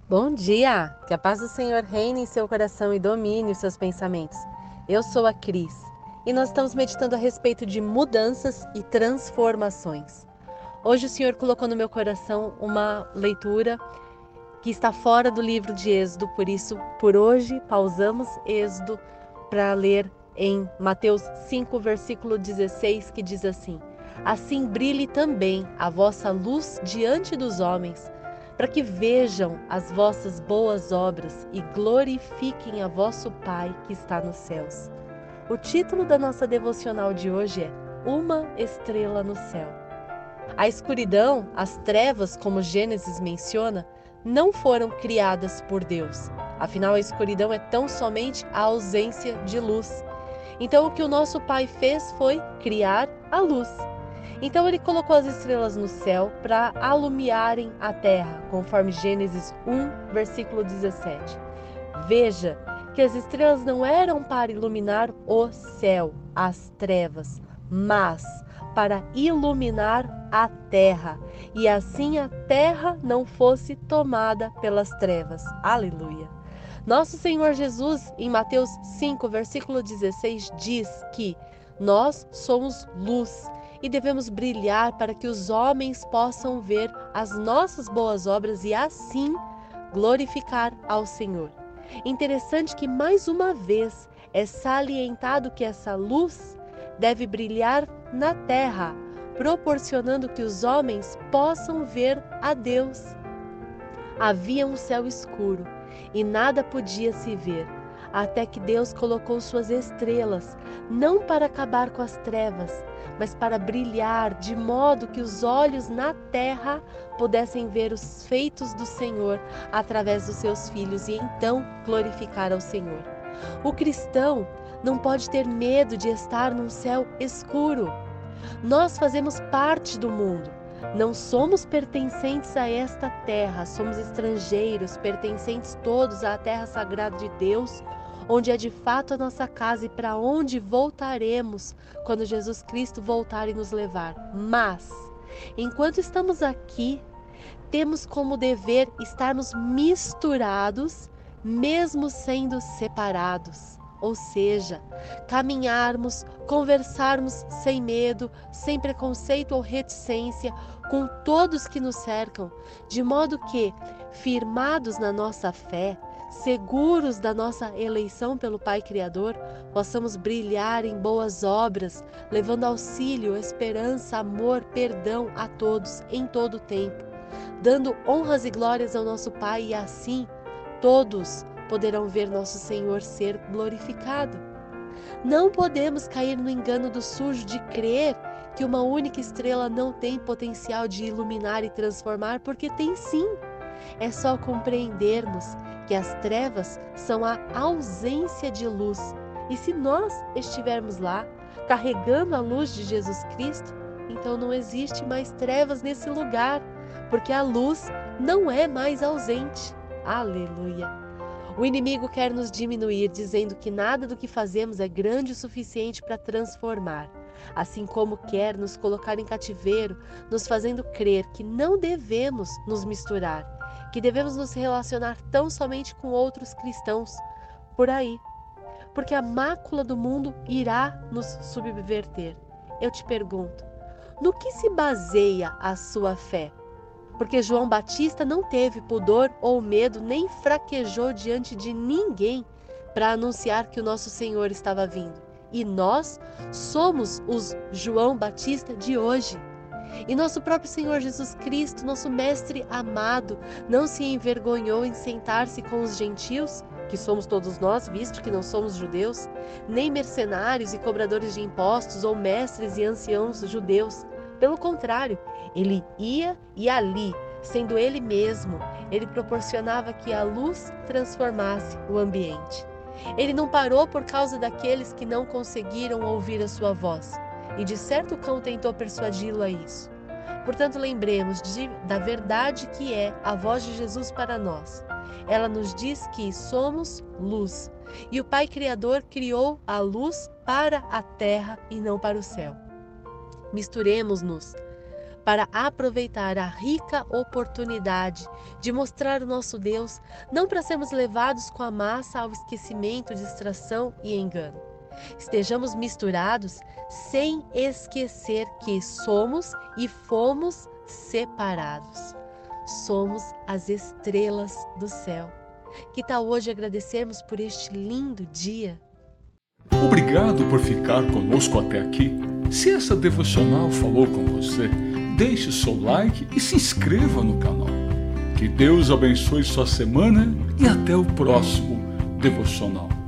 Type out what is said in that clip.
Bom dia! Que a paz do Senhor reine em seu coração e domine os seus pensamentos. Eu sou a Cris e nós estamos meditando a respeito de mudanças e transformações. Hoje o Senhor colocou no meu coração uma leitura que está fora do livro de Êxodo, por isso, por hoje, pausamos Êxodo para ler em Mateus 5, versículo 16, que diz assim: Assim brilhe também a vossa luz diante dos homens, para que vejam as vossas boas obras e glorifiquem a vosso Pai que está nos céus. O título da nossa devocional de hoje é Uma Estrela no Céu. A escuridão, as trevas, como Gênesis menciona, não foram criadas por Deus. Afinal, a escuridão é tão somente a ausência de luz. Então, o que o nosso Pai fez foi criar a luz. Então, ele colocou as estrelas no céu para alumiarem a terra, conforme Gênesis 1, versículo 17. Veja que as estrelas não eram para iluminar o céu, as trevas, mas para iluminar a terra, e assim a terra não fosse tomada pelas trevas. Aleluia! Nosso Senhor Jesus, em Mateus 5, versículo 16, diz que nós somos luz e devemos brilhar para que os homens possam ver as nossas boas obras e assim glorificar ao Senhor. Interessante que mais uma vez é salientado que essa luz deve brilhar na terra, proporcionando que os homens possam ver a Deus. Havia um céu escuro e nada podia se ver, até que Deus colocou suas estrelas, não para acabar com as trevas, mas para brilhar de modo que os olhos na terra pudessem ver os feitos do Senhor através dos seus filhos e então glorificar ao Senhor. O cristão não pode ter medo de estar num céu escuro. Nós fazemos parte do mundo. Não somos pertencentes a esta terra, somos estrangeiros, pertencentes todos à terra sagrada de Deus, onde é de fato a nossa casa e para onde voltaremos quando Jesus Cristo voltar e nos levar. Mas, enquanto estamos aqui, temos como dever estarmos misturados, mesmo sendo separados. Ou seja, caminharmos, conversarmos sem medo, sem preconceito ou reticência com todos que nos cercam, de modo que, firmados na nossa fé, seguros da nossa eleição pelo Pai Criador, possamos brilhar em boas obras, levando auxílio, esperança, amor, perdão a todos em todo o tempo, dando honras e glórias ao nosso Pai e assim todos poderão ver nosso Senhor ser glorificado. Não podemos cair no engano do sujo de crer que uma única estrela não tem potencial de iluminar e transformar, porque tem sim. É só compreendermos que as trevas são a ausência de luz. E se nós estivermos lá, carregando a luz de Jesus Cristo, então não existe mais trevas nesse lugar, porque a luz não é mais ausente. Aleluia! O inimigo quer nos diminuir, dizendo que nada do que fazemos é grande o suficiente para transformar. Assim como quer nos colocar em cativeiro, nos fazendo crer que não devemos nos misturar, que devemos nos relacionar tão somente com outros cristãos por aí, porque a mácula do mundo irá nos subverter. Eu te pergunto, no que se baseia a sua fé? Porque João Batista não teve pudor ou medo, nem fraquejou diante de ninguém para anunciar que o nosso Senhor estava vindo. E nós somos os João Batista de hoje. E nosso próprio Senhor Jesus Cristo, nosso Mestre amado, não se envergonhou em sentar-se com os gentios, que somos todos nós, visto que não somos judeus, nem mercenários e cobradores de impostos ou mestres e anciãos judeus. Pelo contrário, ele ia e ali, sendo ele mesmo, ele proporcionava que a luz transformasse o ambiente. Ele não parou por causa daqueles que não conseguiram ouvir a sua voz, e de certo cão tentou persuadi-lo a isso. Portanto, lembremos da verdade que é a voz de Jesus para nós. Ela nos diz que somos luz, e o Pai Criador criou a luz para a terra e não para o céu. Misturemos-nos para aproveitar a rica oportunidade de mostrar o nosso Deus, não para sermos levados com a massa ao esquecimento, distração e engano. Estejamos misturados sem esquecer que somos e fomos separados. Somos as estrelas do céu. Que tal hoje agradecermos por este lindo dia? Obrigado por ficar conosco até aqui. Se essa devocional falou com você, deixe o seu like e se inscreva no canal. Que Deus abençoe sua semana e até o próximo devocional.